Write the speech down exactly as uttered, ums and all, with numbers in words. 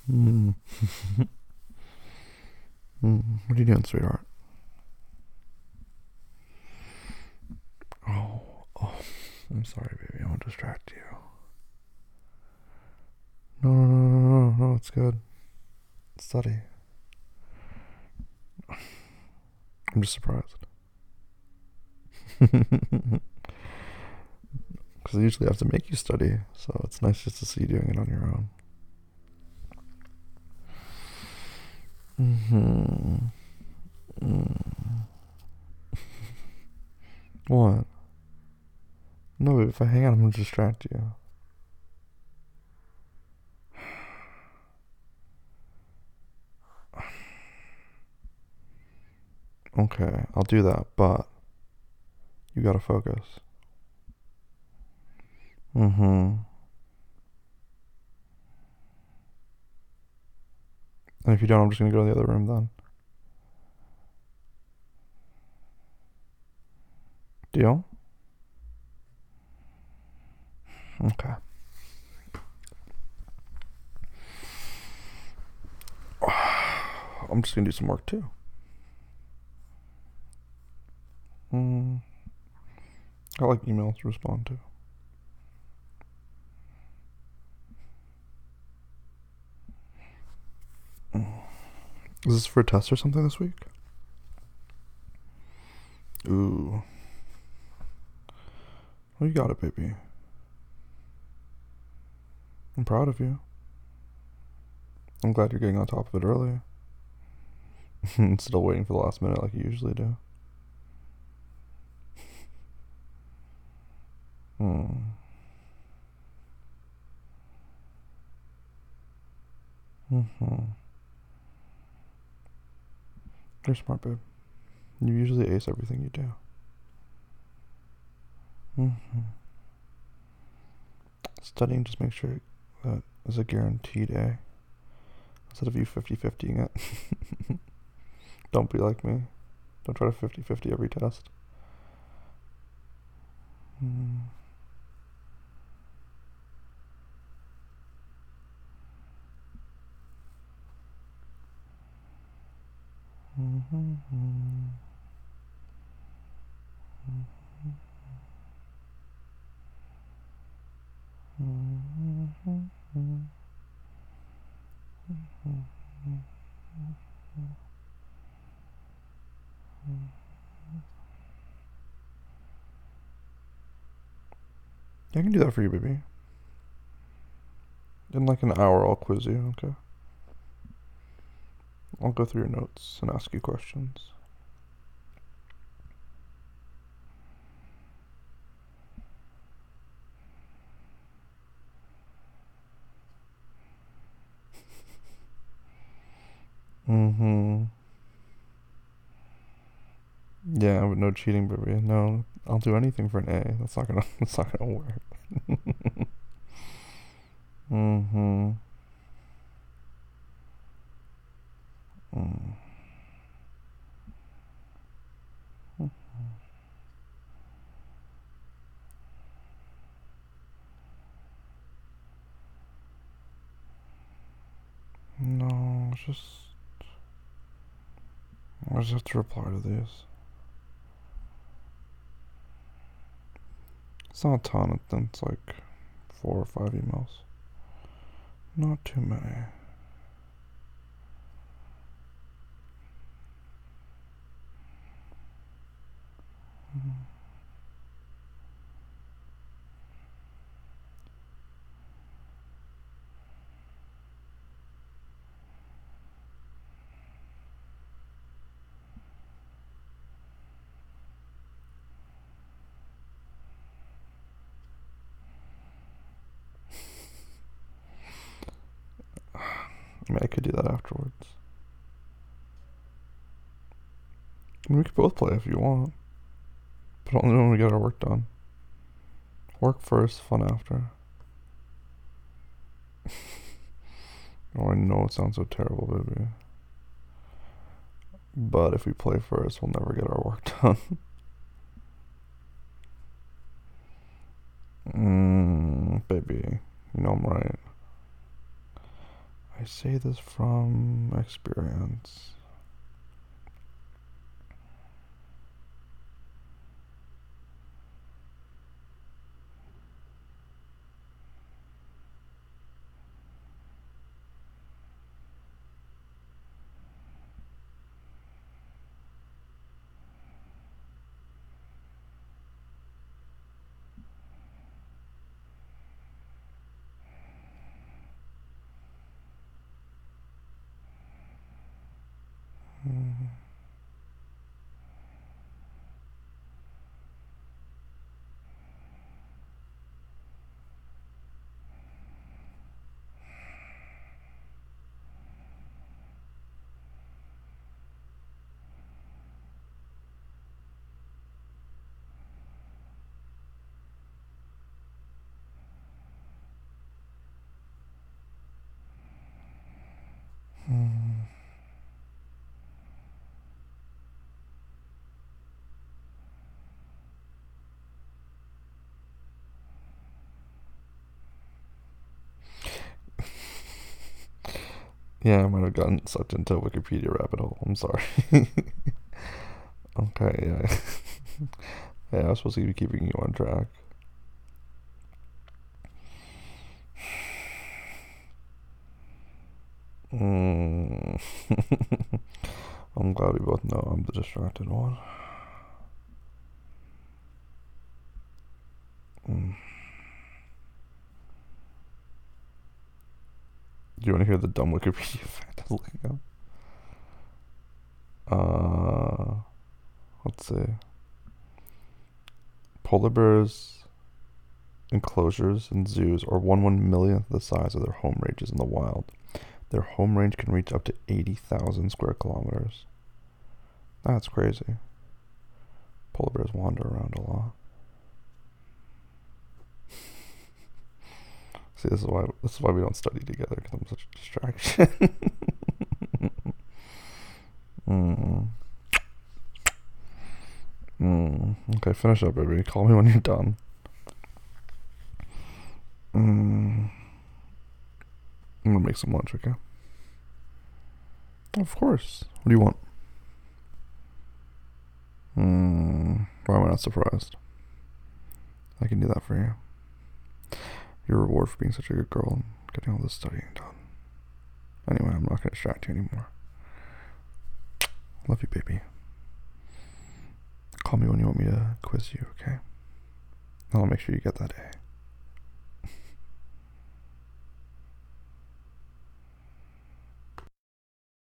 Mm. Mm. What are you doing, sweetheart? Oh, oh, I'm sorry, baby. I won't distract you. No, no, no, no, no, no. It's good. Study. I'm just surprised. Because I usually have to make you study, so it's nice just to see you doing it on your own. Mm-hmm. Mm. What? No, if I hang out, I'm gonna distract you. Okay, I'll do that, but you gotta focus. Mm-hmm. And if you don't, I'm just gonna go to the other room then. Deal? Okay. I'm just gonna do some work too. Mm. I like emails to respond to. Mm. Is this for a test or something this week? Ooh. Well, you got it, baby. I'm proud of you. I'm glad you're getting on top of it early. Instead of waiting for the last minute like you usually do. Hmm. Mm-hmm. You're smart, babe. You usually ace everything you do. Mm-hmm. Studying just make sure that is a guaranteed A. Instead of you fifty-fiftying it. Don't be like me. Don't try to fifty-fifty every test. Mm. Mm-hmm. Mm-hmm. I can do that for you, baby. In like an hour, I'll quiz you, okay? I'll go through your notes and ask you questions. Mm-hmm. Yeah, but no cheating, baby. No, I'll do anything for an A. That's not gonna. That's not gonna work. Mm-hmm. Mm. No, it's just. I just have to reply to these. It's not a ton. It's like four or five emails. Not too many. I mean, I could do that afterwards. I mean, we could both play if you want, but only when we get our work done. Work first, fun after. Oh, I know it sounds so terrible, baby. But if we play first, we'll never get our work done. Mmm, baby. You know I'm right. I say this from experience. Mm. Mm. Yeah, I might have gotten sucked into a Wikipedia rabbit hole. I'm sorry. Okay, yeah. Yeah, I was supposed to be keeping you on track. Mm. I'm glad we both know I'm the distracted one. Mm. Do you want to hear the dumb Wikipedia fact of Lego? Uh, let's see. Polar bears enclosures in zoos are one one millionth the size of their home ranges in the wild. Their home range can reach up to eighty thousand square kilometers. That's crazy. Polar bears wander around a lot. See, this is why this is why we don't study together, because I'm such a distraction. mm. Mm. Okay, finish up, baby. Call me when you're done. Mm. I'm gonna make some lunch, okay? Of course. What do you want? Mm. Why am I not surprised? I can do that for you. Your reward for being such a good girl and getting all this studying done. Anyway, I'm not gonna distract you anymore. Love you, baby. Call me when you want me to quiz you, okay? I'll make sure you get that A.